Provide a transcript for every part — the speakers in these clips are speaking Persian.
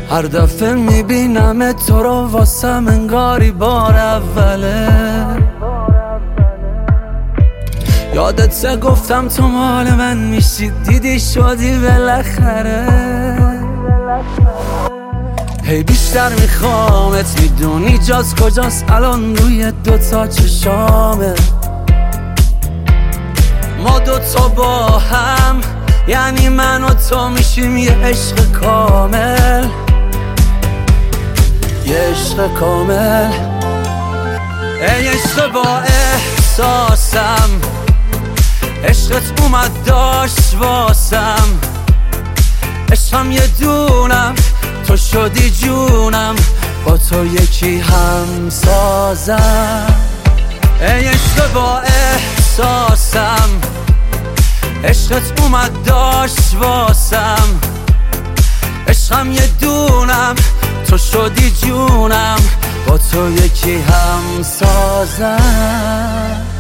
هر دفعه میبینم تو رو واسم انگاری بار اوله. یادت گفتم تو مال من میشی، دیدی شدی بالاخره. هی بیشتر میخوامت، میدونی جاز کجاست الان روی دوتا چشامه. ما دوتا با هم یعنی من و تو میشیم یه عشق کامل، یه عشق کامل. ای عشق با احساسم، عشقت اومد داشت واسم. عشقم یه دونم، تو شدی جونم، با تو یکی هم سازم. ای عشق با احساسم، عشقت اومد داشت واسم. عشقم یه دونم، تو شدی جونم، با تو یکی هم سازم.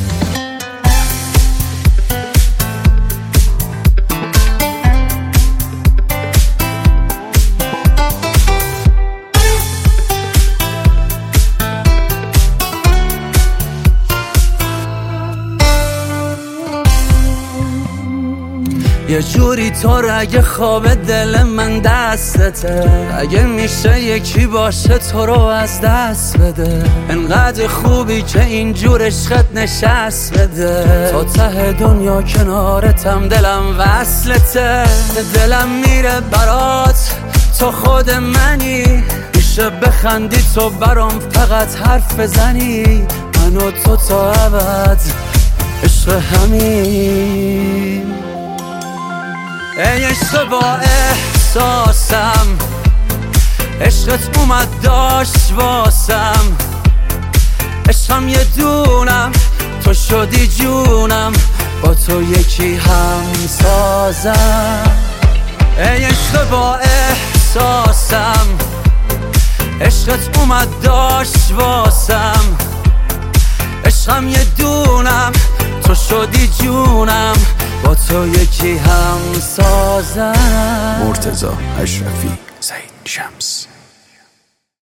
یه جوری تو رگ خواب دل من دستته، اگه میشه یکی باشه تو رو از دست بده. انقدر خوبی که اینجور عشقت نشست بده. تا ته دنیا کنارتم، دلم وصلته. دلم میره برات، تو خود منی. میشه بخندی تو برام فقط حرف بزنی. من و تو تا ابد عشق همین. ای عشق با احساسم، عشقت اومد داشت واسم. عشقم یه دونم، تو شدی جونم، با تو یکی هم سازم. ای عشق با احساسم، عشقت اومد داشت واسم. عشقم یه دونم، تو شدی جونم، با تو یکی هم سازم. مرتضی اشرفی، زین شمس.